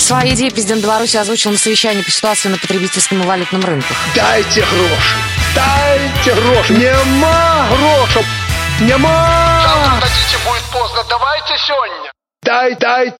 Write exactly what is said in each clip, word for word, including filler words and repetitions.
Свои идеи президент Беларуси озвучил на совещании по ситуации на потребительском и валютном рынках. Дайте гроши, дайте гроши. Нема грошей, нема. Завтра дадите, будет поздно, давайте сегодня. Дай, дай.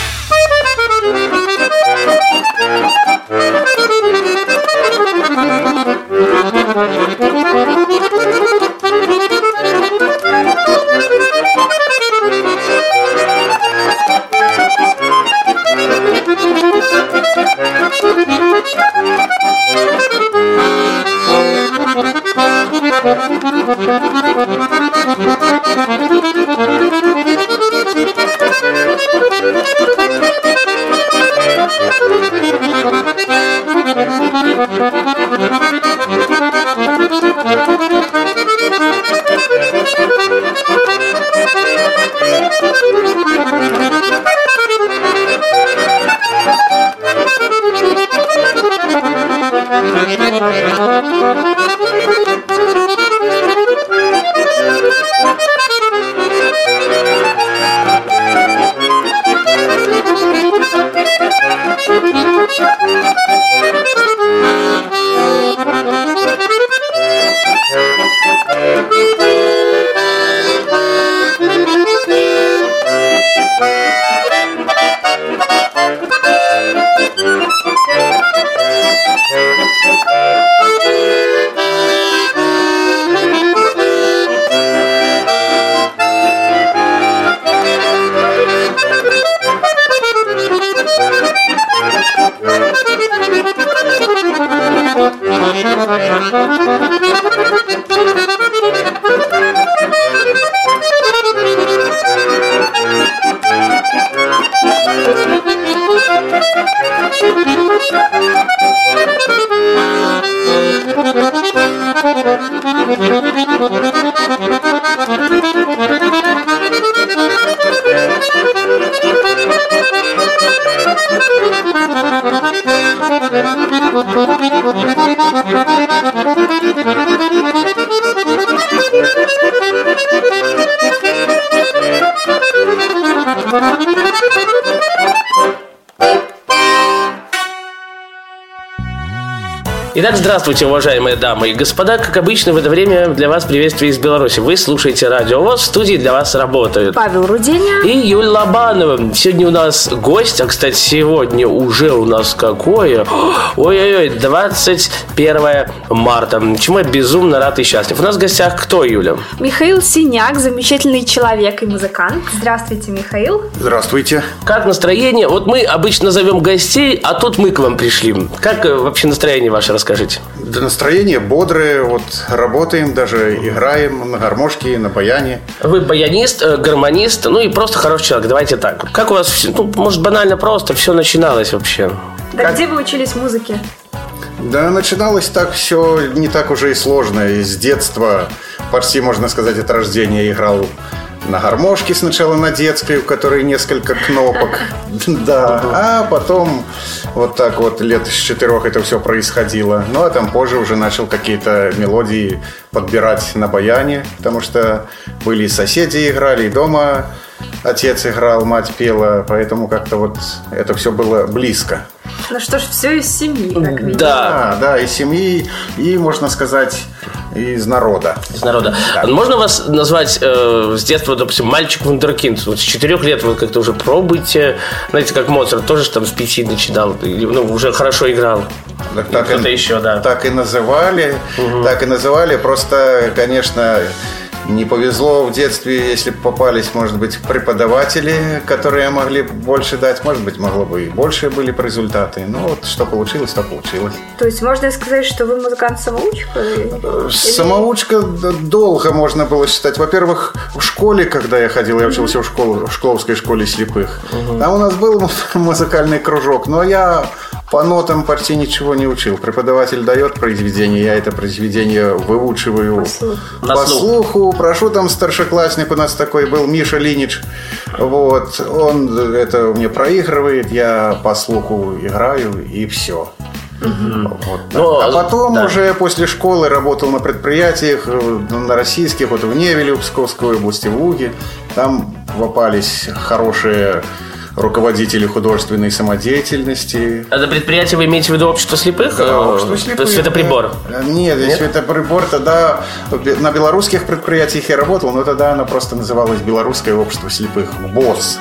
Итак, здравствуйте, уважаемые дамы и господа. Как обычно, в это время для вас приветствие из Беларуси. Вы слушаете Радио ВОС. В студии для вас работают Павел Руденя и Юлия Лобанова. Сегодня у нас гость, а, кстати, сегодня уже у нас какое? Ой-ой-ой, двадцать первое марта. Чему я безумно рад и счастлив. У нас в гостях кто, Юля? Михаил Синяк, замечательный человек и музыкант. Здравствуйте, Михаил. Здравствуйте. Как настроение? Вот мы обычно зовем гостей, а тут мы к вам пришли. Как вообще настроение ваше? Расскажите. Да, настроение бодрое, вот работаем, даже играем на гармошке, на баяне. Вы баянист, гармонист, ну и просто хороший человек, давайте так. Как у вас, ну, может, банально просто все начиналось вообще? Да как... где вы учились музыке? Да, начиналось так все не так уже и сложно. И с детства, почти можно сказать, от рождения играл на гармошке сначала на детской, у которой несколько кнопок. Да, а потом вот так вот лет с четырех это все происходило. Ну, а там позже уже начал какие-то мелодии подбирать на баяне, потому что были и соседи играли, и дома отец играл, мать пела, поэтому как-то вот это все было близко. Ну что ж, все из семьи, как видите. Да, да, да, из семьи и, можно сказать, из народа. Из народа. Да. Можно вас назвать э, с детства, допустим, мальчик-вундеркинд? Вот с четырех лет вы как-то уже пробуете. Знаете, как Моцарт тоже там с пяти начинал, ну, уже хорошо играл. Так, так кто-то и, еще, да. Так и называли, угу. так и называли. Просто, конечно, не повезло в детстве, если попались, может быть, преподаватели, которые могли больше дать. Может быть, могло бы и больше были бы результаты. Но вот что получилось, то получилось. То есть можно сказать, что вы музыкант-самоучка? Самоучка долго можно было считать. Во-первых, в школе, когда я ходил, я учился в, школе, в Шкловской школе слепых. Угу. Там у нас был музыкальный кружок, но я по нотам почти ничего не учил. Преподаватель дает произведение, я это произведение выучиваю по, по слуху. Прошу, там старшеклассник у нас такой был, Миша Линич. Вот, он это мне проигрывает, я по слуху играю и все. Угу. Вот, да. Но, а потом да. уже после школы работал на предприятиях, на российских, вот в Невеле, в Псковской области, в Луге. Там попались хорошие руководители художественной самодеятельности. Это предприятие вы имеете в виду общество слепых? Да, общество слепых. То есть светоприбор? Да. Нет, Нет, светоприбор тогда на белорусских предприятиях я работал, но тогда оно просто называлось Белорусское общество слепых. БОС.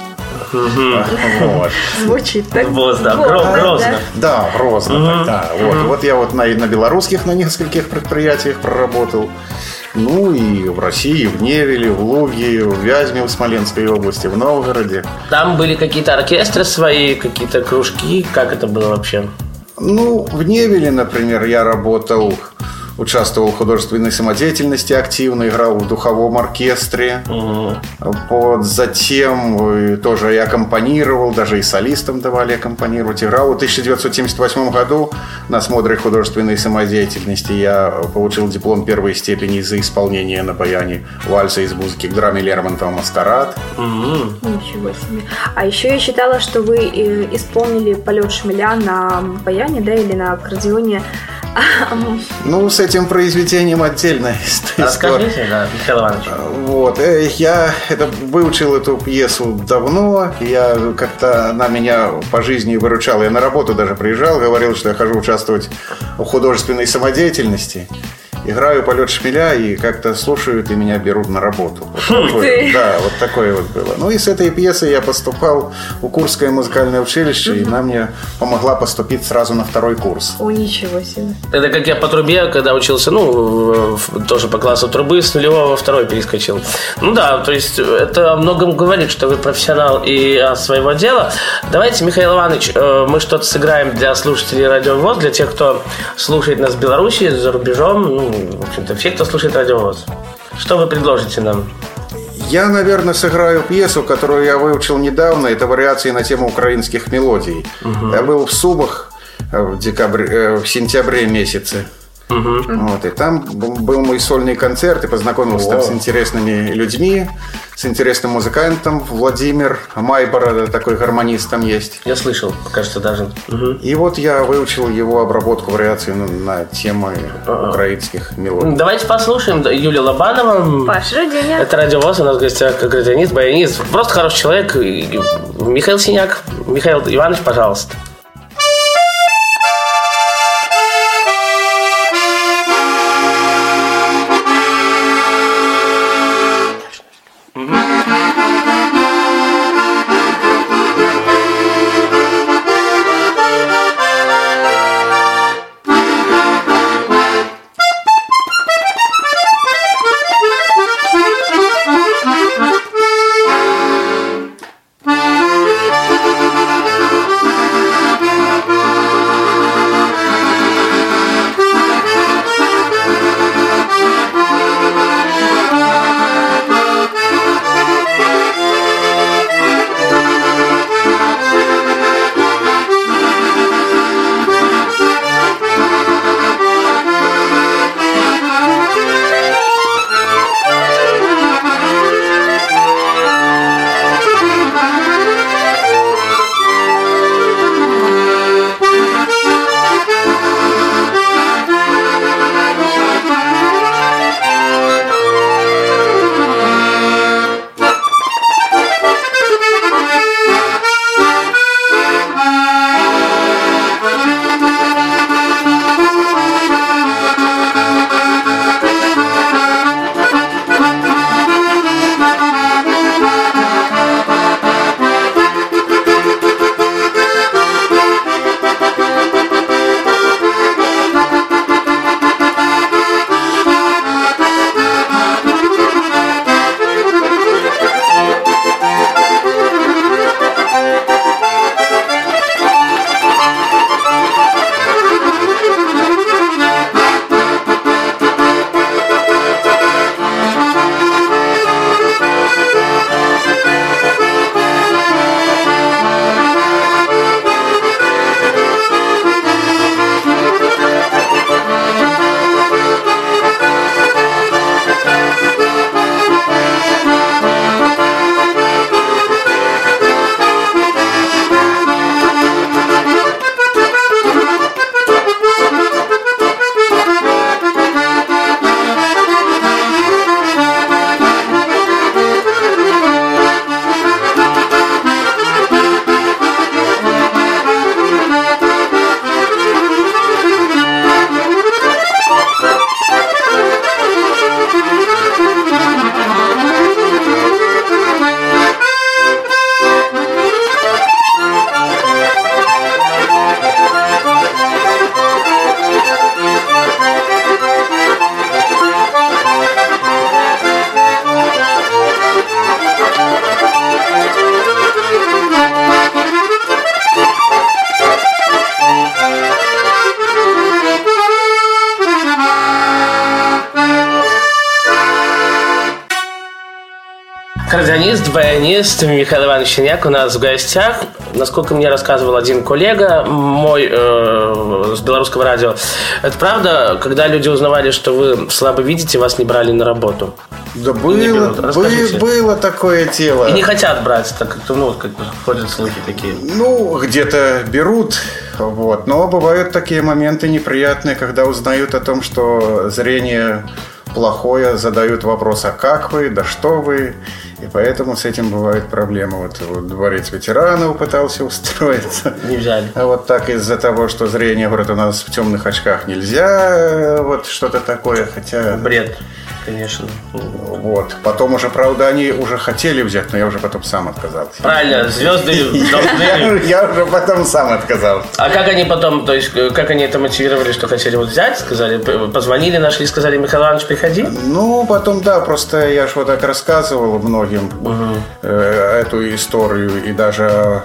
Вот. Звучит так. БОС, да, Грозно. Да, Грозно тогда. Вот. вот я вот на, на белорусских на нескольких предприятиях проработал. Ну и в России, в Невеле, в Луге, в Вязьме, в Смоленской области, в Новгороде. Там были какие-то оркестры свои, какие-то кружки. Как это было вообще? Ну, в Невеле, например, я работал, участвовал в художественной самодеятельности активно, играл в духовом оркестре. Угу. Вот, затем тоже и аккомпанировал, даже и солистам давали аккомпанировать. Играл в тысяча девятьсот семьдесят восьмом году на смотре художественной самодеятельности. Я получил диплом первой степени за исполнение на баяне вальса из музыки к драме Лермонтова «Маскарад». Угу. Ничего себе. А еще я считала, что вы исполнили полет шмеля на баяне, да, или на аккордеоне. Ну, с этим произведением отдельная история. Расскажите, да, Михаил Иванович. Вот, я это, выучил эту пьесу давно. Я как-то она меня по жизни выручала. Я на работу даже приезжал, говорил, что я хожу участвовать в художественной самодеятельности. Играю полет шмеля, и как-то слушают, и меня берут на работу. Вот такое, да, вот такое вот было. Ну и с этой пьесой я поступал в Курское музыкальное училище, угу. И она мне помогла поступить сразу на второй курс. О, ничего себе. Это как я по трубе, когда учился, ну, тоже по классу трубы, с нулевого во второй перескочил. Ну да, то есть это о многом говорит, что вы профессионал и своего дела. Давайте, Михаил Иванович, мы что-то сыграем для слушателей Радио ВОС, для тех, кто слушает нас в Беларуси, за рубежом, ну, в общем-то, все, кто слушает Радио ВОС. Что вы предложите нам? Я, наверное, сыграю пьесу, которую я выучил недавно. Это вариации на тему украинских мелодий. Угу. Я был в Сумах в, декабре, в сентябре месяце. Угу. Вот, и там был мой сольный концерт, и познакомился там с интересными людьми, с интересным музыкантом. Владимир Майборода, такой гармонист там есть. Я слышал, кажется, даже. Угу. И вот я выучил его обработку вариаций на, на темы А-а. украинских мелодий. Давайте послушаем Юлию Лобанову. Паша Родиня. Это Радио ВОС, у нас в гостях градианист, баянист. Просто хороший человек. Михаил Синяк. Михаил Иванович, пожалуйста. Thank you. баянист Михаил Иванович Синяк у нас в гостях. Насколько мне рассказывал один коллега мой э, с белорусского радио, это правда, когда люди узнавали, что вы слабо видите, вас не брали на работу? Да было, бы, было такое дело. И не хотят брать, так как, ну, как бы ходят слухи такие. Ну, где-то берут, вот. Но бывают такие моменты неприятные, когда узнают о том, что зрение плохое, задают вопрос, а как вы, да что вы. И поэтому с этим бывают проблемы. Вот, вот дворец ветеранов пытался устроиться. Не взяли. А вот так из-за того, что зрение, говорят, у нас в темных очках нельзя, вот что-то такое, хотя... Бред. Конечно. Вот. Потом уже, правда, они уже хотели взять, но я уже потом сам отказался. Правильно, звезды должны... Я уже потом сам отказался. А как они потом, то есть, как они это мотивировали, что хотели вот взять, сказали, позвонили, нашли, сказали, Михаил Иванович, приходи? Ну, потом, да, просто я ж вот так рассказывал многим э, эту историю, и даже...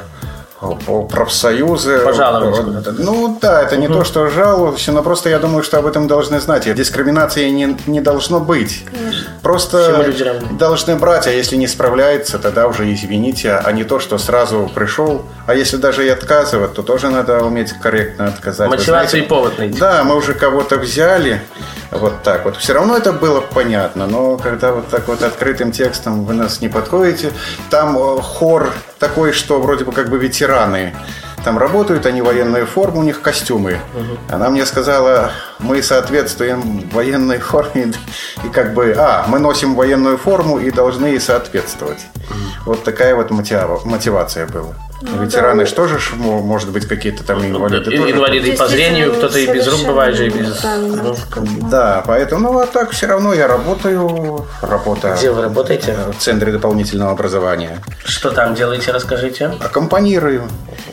профсоюзы. Пожаловались. Ну да, это не угу. то, что жалуюсь, но просто я думаю, что об этом должны знать. Дискриминации не, не должно быть. Конечно. Просто должны брать, а если не справляется, тогда уже извините, а не то, что сразу пришел. А если даже и отказывать, то тоже надо уметь корректно отказать. Мотивацию и повод найти. Да, мы уже кого-то взяли. Вот так вот. Все равно это было понятно, но когда вот так вот открытым текстом вы нас не подходите, там хор такой, что вроде бы как бы ветераны там работают, они в военной форме, у них костюмы. Угу. Она мне сказала, мы соответствуем военной форме и как бы, а, мы носим военную форму и должны ей соответствовать. Угу. Вот такая вот мотивация была. Ну, ветераны да. Что же, может быть, какие-то там инвалиды? И, инвалиды и по зрению, кто-то и без рук бывает же, и без... Да, поэтому, ну, а так все равно я работаю. Работа. Где вы работаете? В Центре дополнительного образования. Что там делаете, расскажите? Аккомпанирую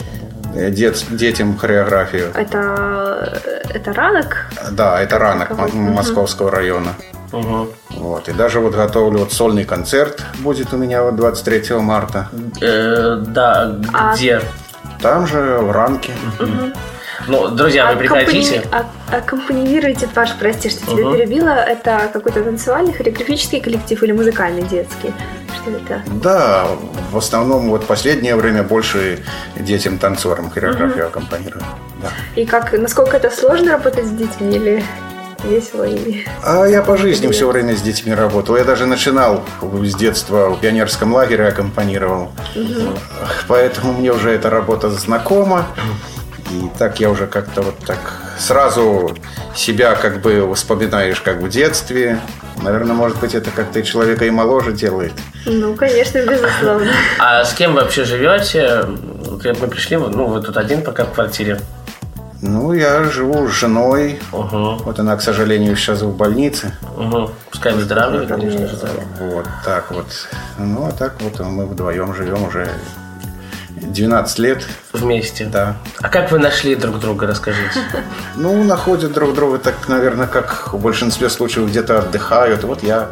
дет, детям хореографию. Это, это ранок? Да, это ранок Московского района. Угу. Вот. И даже вот готовлю вот сольный концерт будет у меня вот двадцать третьего марта. Э, да, где? А... Там же, в Ранке. Угу. Ну, друзья, вы прекратите. А, аккомпанируете, Паш, прости, что тебя угу. перебила. Это какой-то танцевальный, хореографический коллектив или музыкальный детский? Что это? Да, в основном вот последнее время больше детям-танцорам хореографию угу. аккомпанирую. Да. И как, насколько это сложно работать с детьми или... весело и... А я по жизни все время с детьми работал. Я даже начинал с детства в пионерском лагере, аккомпанировал. Угу. Поэтому мне уже эта работа знакома. И так я уже как-то вот так сразу себя как бы вспоминаешь как в детстве. Наверное, может быть, это как-то и человека и моложе делает. Ну, конечно, безусловно. А с кем вы вообще живете? Мы пришли, ну, вы тут один пока в квартире. Ну, я живу с женой. Угу. Вот она, к сожалению, сейчас в больнице. Угу. Пускай выздоравливает, конечно же. Вот так вот. Ну, а так вот мы вдвоем живем уже двенадцать лет. Вместе? Да. А как вы нашли друг друга, расскажите? Ну, находят друг друга так, наверное, как в большинстве случаев где-то отдыхают. Вот я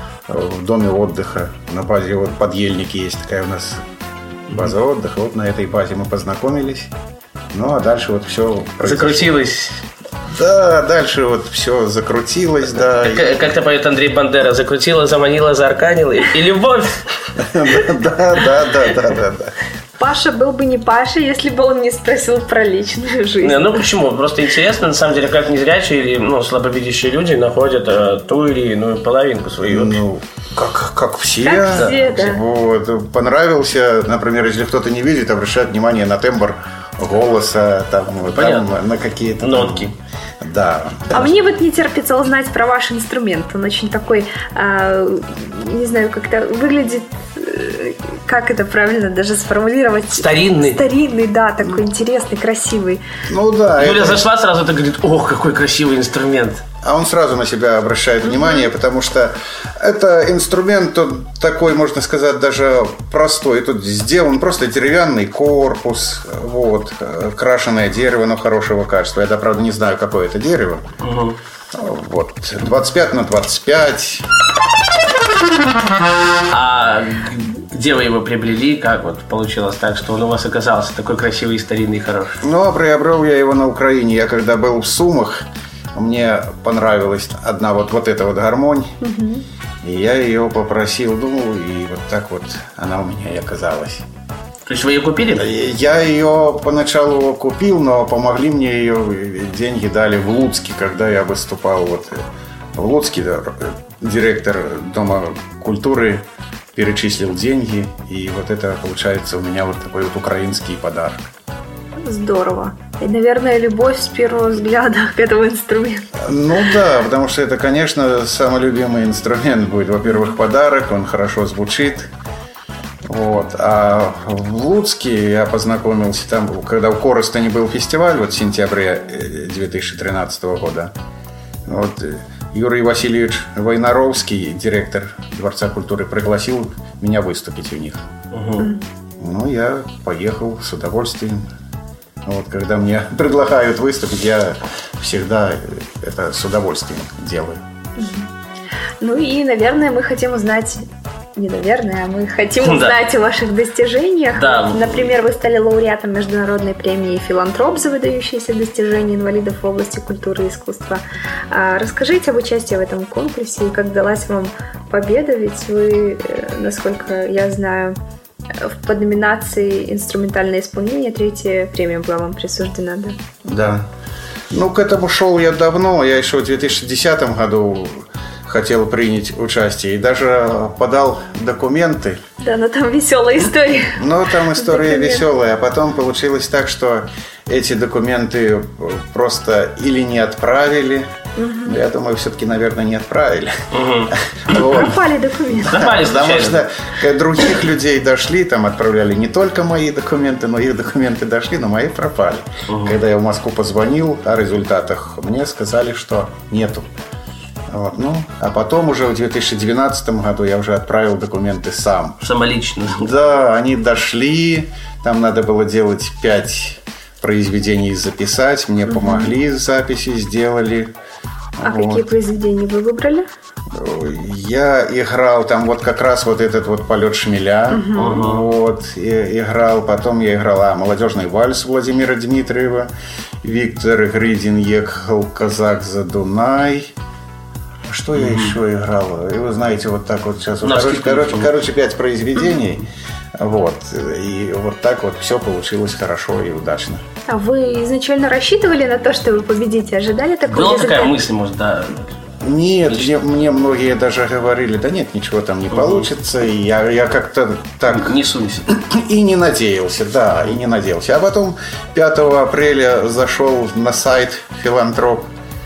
в доме отдыха. На базе вот Подъельники есть такая у нас база отдыха. Вот на этой базе мы познакомились. Ну, а дальше вот все закрутилось. Да, дальше вот все закрутилось, да. Как, как-то поет Андрей Бандера: закрутила, заманила, заарканила и, и любовь. Да, да, да, да, да, да. Паша был бы не Паша, если бы он не спросил про личную жизнь. Не, ну почему? Просто интересно, на самом деле, как незрячие или ну, слабовидящие люди находят э, ту или иную половинку свою. Ну, как, как все. Как все, да. Вот. Понравился, например, если кто-то не видит, обращает внимание на тембр голоса, там, там на какие-то нотки. Там, да. А да. Мне вот не терпится узнать про ваш инструмент. Он очень такой, э, не знаю, как-то выглядит, э, как это правильно даже сформулировать. Старинный. Старинный, да, такой интересный, красивый. Ну да. Юля это... зашла сразу и говорит: ох, какой красивый инструмент. А он сразу на себя обращает внимание, mm-hmm. потому что это инструмент он такой, можно сказать, даже простой. Тут сделан просто деревянный корпус, вот, крашеное дерево, но хорошего качества. Я, да, правда, не знаю, какое это дерево. Mm-hmm. Вот, двадцать пять на двадцать пять. А где вы его приобрели? Как вот получилось так, что он у вас оказался такой красивый, старинный и хороший? Ну, а приобрел я его на Украине. Я когда был в Сумах, мне понравилась одна вот, вот эта вот гармонь. Угу. И я ее попросил, ну, и вот так вот она у меня и оказалась. То есть вы ее купили? Я ее поначалу купил, но помогли мне ее, деньги дали в Луцке, когда я выступал вот в Луцке. Директор Дома культуры перечислил деньги, и вот это получается у меня вот такой вот украинский подарок. Здорово. И, наверное, любовь с первого взгляда к этому инструменту. Ну да, потому что это, конечно, самый любимый инструмент будет. Во-первых, подарок, он хорошо звучит. Вот. А в Луцке я познакомился там, когда в Коростене был фестиваль, вот в сентябре две тысячи тринадцатого года. Вот. Юрий Васильевич Войнаровский, директор Дворца культуры, пригласил меня выступить у них. Угу. Ну, я поехал с удовольствием. Вот, когда мне предлагают выступить, я всегда это с удовольствием делаю. Ну и, наверное, мы хотим узнать... Не, наверное, а мы хотим да. узнать о ваших достижениях. Да. Например, вы стали лауреатом международной премии «Филантроп» за выдающиеся достижения инвалидов в области культуры и искусства. А расскажите об участии в этом конкурсе и как далась вам победа, ведь вы, насколько я знаю, в подноминации «Инструментальное исполнение» третья премия была вам присуждена, да? Да. Ну, к этому шел я давно. Я еще в две тысячи десятом году хотел принять участие и даже подал документы. Да, но там веселая история. Ну, там история веселая. А потом получилось так, что эти документы просто или не отправили. Угу. Я думаю, все-таки, наверное, не отправили. Угу. Вот. Пропали документы. Да, потому что других людей дошли, там отправляли не только мои документы, но их документы дошли, но мои пропали. Угу. Когда я в Москву позвонил о результатах, мне сказали, что нету. Вот, ну, а потом уже в две тысячи двенадцатом году я уже отправил документы сам. Самолично. Да, они дошли. Там надо было делать пять произведений записать. Мне угу. помогли, записи сделали. А вот. Какие произведения вы выбрали? Я играл там вот как раз вот этот вот «Полет шмеля». Угу. Вот, и, играл. Потом я играл а, «Молодежный вальс» Владимира Дмитриева. Виктор Гридин «Ехал казак за Дунай». Что я mm-hmm. еще играл? И вы знаете, вот так вот сейчас... Вот, короче, короче, короче, пять произведений. Вот. И вот так вот все получилось хорошо и удачно. А вы изначально рассчитывали на то, что вы победите? Ожидали такого Была результата? такая мысль, может, да? Нет, мне, мне многие даже говорили, да нет, ничего там не mm-hmm. получится. И я, я как-то так... Не сунься. И не надеялся, да, и не надеялся. А потом пятого апреля зашел на сайт «Филантроп».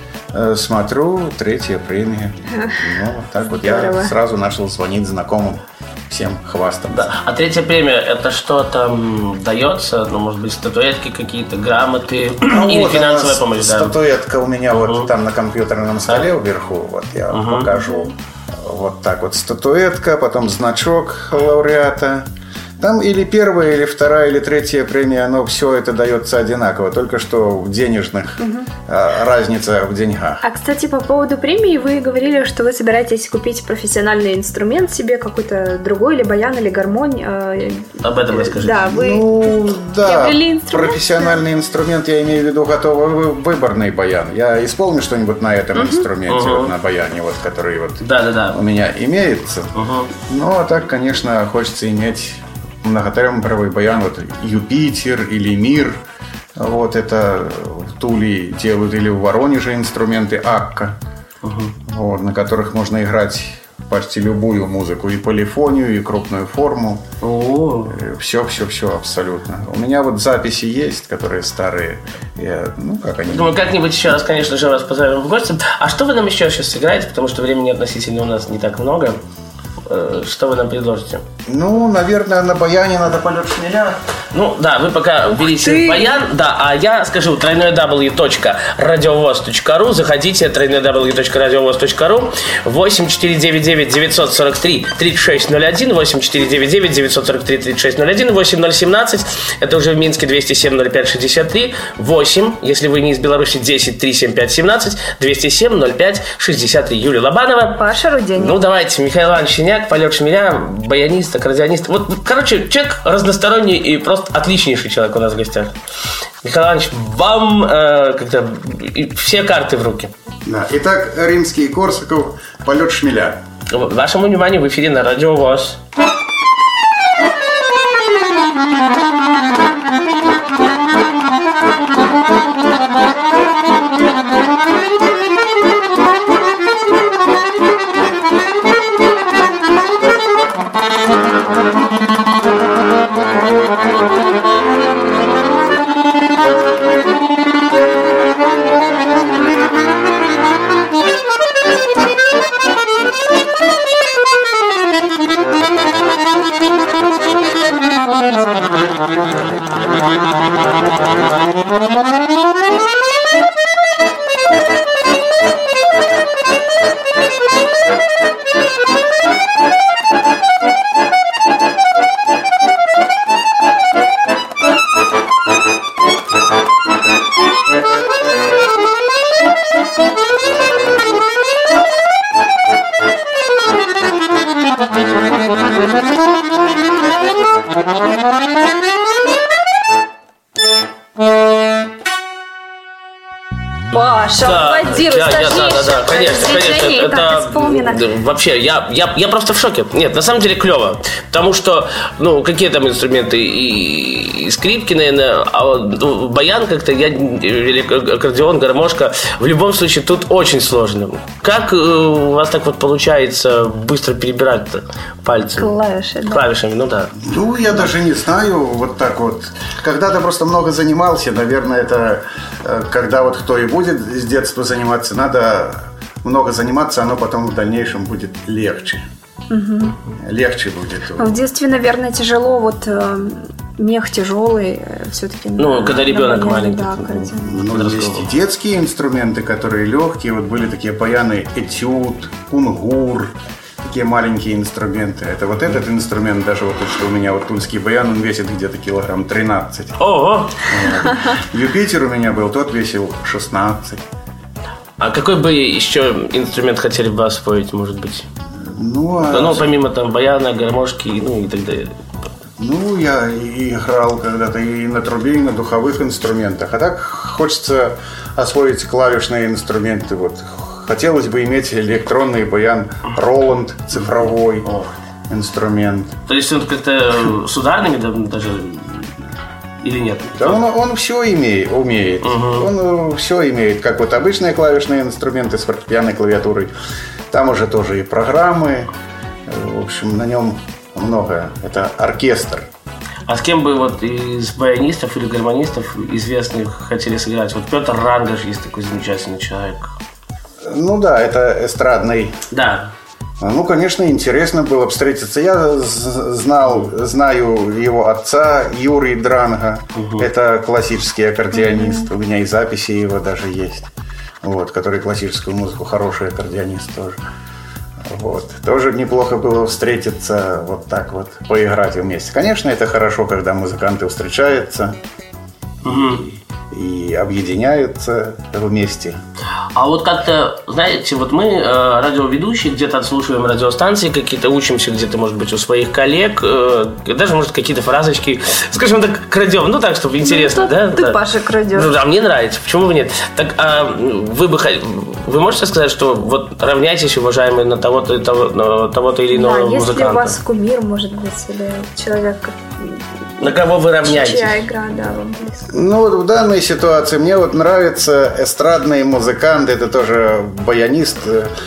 Смотрю, третья премия. Ну, вот так вот я сразу начал звонить знакомым, всем хвастаться. Да. А третья премия, это что там дается? Ну, может быть, статуэтки какие-то, грамоты ну, или вот финансовая помощь? Статуэтка да? у меня uh-huh. вот там на компьютерном столе uh-huh. вверху. Вот я uh-huh. покажу. Вот так вот статуэтка, потом значок лауреата. Там или первая, или вторая, или третья премия, оно все это дается одинаково, только что в денежных, угу. а, разница в деньгах. А, кстати, по поводу премии вы говорили, что вы собираетесь купить профессиональный инструмент себе, какой-то другой, или баян, или гармонь. Э, Об этом расскажите. Да, вы ну, да, инструмент? профессиональный инструмент, я имею в виду готовый выборный баян. Я исполню что-нибудь на этом угу. инструменте, угу. вот, на баяне, вот, который вот да, да, да. у меня имеется. Угу. Ну, а так, конечно, хочется иметь многотембровый баян, вот Юпитер или Мир, вот это в Туле делают, или в Воронеже инструменты Акка, угу. вот, на которых можно играть почти любую музыку, и полифонию, и крупную форму. О. Все, все, все абсолютно. У меня вот записи есть, которые старые. Я, ну, как они... Думаю, как-нибудь еще раз, конечно же, вас позовем в гости. А что вы нам еще сейчас сыграете? Потому что времени относительно у нас не так много. Что вы нам предложите? Ну, наверное, на баяне надо «Полет шмеля». Ну, да, вы пока Ух берите ты. баян, да, а я скажу дабл ю дабл ю дабл ю точка радиовоз точка ру, заходите дабл ю дабл ю дабл ю точка радиовоз точка ру, восемь четыре девять девять девятьсот сорок три тридцать шесть ноль один, восемь четыре девять девять девятьсот сорок три тридцать шесть ноль один, восемь ноль семнадцать, это уже в Минске двести семь ноль пять шестьдесят три, восемь, если вы не из Беларуси, десять три семь пять семнадцать, двести семь ноль пять шестьдесят три. Юлия Лобанова. Паша Руденя. Ну, давайте, Михаил Иванович Синяк, «Полет шмеля», баянист, аккордеонист. Вот, короче, человек разносторонний и просто отличнейший человек у нас в гостях. Михаил Иванович, вам э, как-то все карты в руки. Да. Итак, Римский-Корсаков, «Полет шмеля». Вашему вниманию в эфире на Радио ВОС. Паша, Да, аплодируй, я- я- да, да, да, конечно, конечно, это это исполнено. да, вообще, я, я, я просто в шоке. Нет, на самом деле клево, потому что, ну, какие там инструменты и, и скрипки, наверное, а вот, ну, баян как-то, я, или аккордеон, гармошка, в любом случае тут очень сложно. Как э, у вас так вот получается быстро перебирать пальцами? Клавиши, да. Клавишами, ну да. Ну, я даже не знаю, вот так вот. Когда-то просто много занимался, наверное, это э, когда вот кто и будет с детства заниматься, надо много заниматься, оно потом в дальнейшем будет легче. Угу. Легче будет. В детстве, наверное, тяжело, вот э, мех тяжелый, э, все-таки. Ну, на, когда ребенок на маленький. Да, аккордеон. Ну, есть и детские инструменты, которые легкие. Вот были такие баяны этюд, кунгур, такие маленькие инструменты. Это вот этот инструмент, даже вот тот, что у меня, вот тульский баян, он весит где-то килограмм тринадцать. Ого! Юпитер у меня был, тот весил шестнадцать. А какой бы еще инструмент хотели бы освоить, может быть? Ну, а... Да, ну, помимо там баяна, гармошки, ну и так далее. Ну, я и играл когда-то и на трубе, и на духовых инструментах. А так хочется освоить клавишные инструменты. Вот. Хотелось бы иметь электронный баян Роланд цифровой О. инструмент. То есть он как-то с ударными да, даже или нет? Да он, он все имеет, умеет. Угу. Он все имеет, как вот обычные клавишные инструменты с фортепианной клавиатурой. Там уже тоже и программы. В общем, на нем много. Это оркестр. А с кем бы вот из баянистов или гармонистов известных хотели сыграть? Вот Петр Рангаш есть такой замечательный человек. Ну да, это эстрадный. Да. Ну, конечно, интересно было встретиться. Я знал, знаю его отца, Юрий Дранга. Угу. Это классический аккордеонист. У меня и записи его даже есть. Вот, который классическую музыку, хороший аккордеонист тоже. Вот. Тоже неплохо было встретиться, вот так вот, поиграть вместе. Конечно, это хорошо, когда музыканты встречаются. Угу. И объединяются вместе. А вот как-то, знаете, вот мы, э, радиоведущие, где-то отслушиваем радиостанции какие-то, учимся где-то, может быть, у своих коллег, э, даже, может, какие-то фразочки, скажем так, крадем, ну так, чтобы интересно, ну, да? Ты, да. Паша, крадешь. Ну да, мне нравится, почему бы нет? Так, а вы бы вы можете сказать, что вот равняйтесь, уважаемые, на того-то, того, на того-то или иного да, музыканта? если у вас кумир, может быть, или человек... На кого вы равняетесь? Чья игра, да, вам близко? Ну, вот в данной ситуации мне вот нравится эстрадный музыкант, это тоже баянист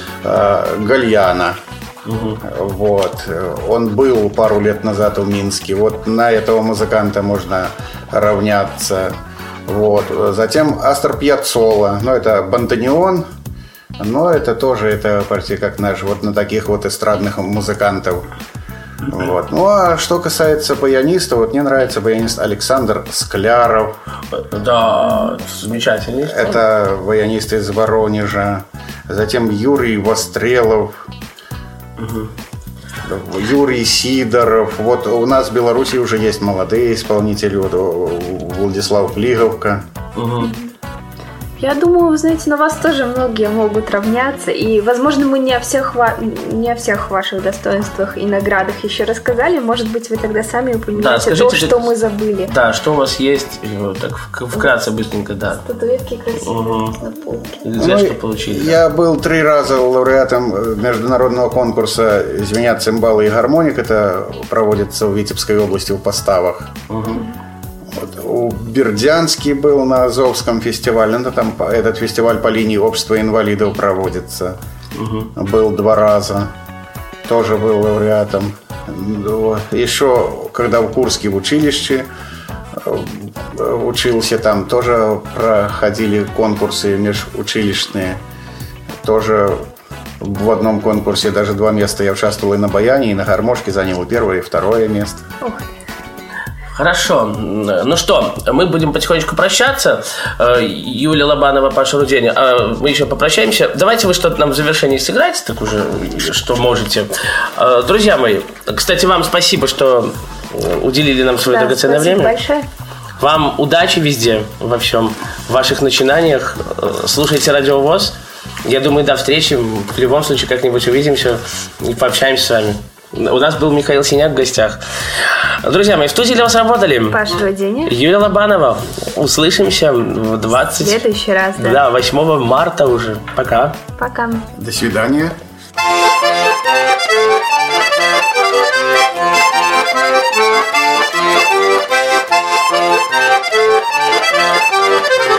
э, Гальяна. Угу. Вот. Он был пару лет назад в Минске. Вот на этого музыканта можно равняться. Вот. Затем Астор Пьяццола. Ну, это бандонеон. Но это тоже, это почти как наш, вот на таких вот эстрадных музыкантов. Вот. Ну, а что касается баяниста, вот мне нравится баянист Александр Скляров. Да, замечательный. Это баянист из Воронежа. Затем Юрий Вострелов. Угу. Юрий Сидоров. Вот у нас в Беларуси уже есть молодые исполнители. Вот Владислав Плиговка. Угу. Я думаю, вы знаете, на вас тоже многие могут равняться. И, возможно, мы не о всех, ва- не о всех ваших достоинствах и наградах еще рассказали. Может быть, вы тогда сами упомянете Да, скажите, то, что мы забыли. Да, что у вас есть? Вот так вкратце, быстренько, да. Статуэтки красивые Угу. на полке. За Ну, что получили? Я был три раза лауреатом международного конкурса «Звенят цимбалы и гармоник». Это проводится в Витебской области в Поставах. Угу. Вот. У Бердянский был на Азовском фестивале. Ну, там этот фестиваль по линии общества инвалидов проводится. Угу. Был два раза. Тоже был лауреатом. Еще, когда в Курске в училище учился, там тоже проходили конкурсы межучилищные. Тоже в одном конкурсе даже два места я участвовал и на баяне, и на гармошке, занял и первое, и второе место. Хорошо. Ну что, мы будем потихонечку прощаться. Юлия Лобанова, Паша Рудень, мы еще попрощаемся. Давайте вы что-то нам в завершении сыграете, так уже, что можете. Друзья мои, кстати, вам спасибо, что уделили нам свое да, драгоценное спасибо время. Большое. Вам удачи везде, во всем, в ваших начинаниях. Слушайте Радио ВОС. Я думаю, до встречи. В любом случае, как-нибудь увидимся и пообщаемся с вами. У нас был Михаил Синяк в гостях. Друзья мои, в студии для вас работали Паша Рудень. Юлия Лобанова. Услышимся в двадцать... В следующий раз, да. Да, восьмого марта уже. Пока. Пока. До свидания. Thank you.